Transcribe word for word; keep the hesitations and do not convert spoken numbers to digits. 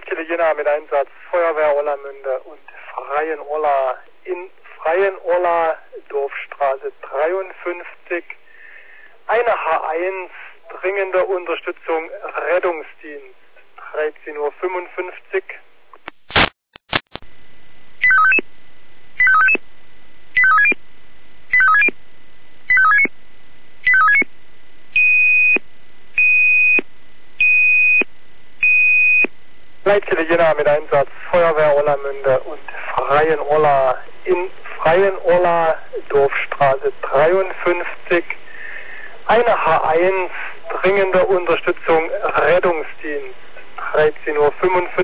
Leitstelle Jena mit Einsatz Feuerwehr Orlamünde und Freien Orla in Freien Orla, Dorfstraße dreiundfünfzig. Eine H eins, dringende Unterstützung, Rettungsdienst, dreizehn Uhr fünfundfünfzig. Leitstelle Jena mit Einsatz Feuerwehr Orlamünde und Freien Orla in Freien Orla, Dorfstraße dreiundfünfzig. Eine H eins, dringende Unterstützung, Rettungsdienst, dreizehn Uhr fünfundfünfzig.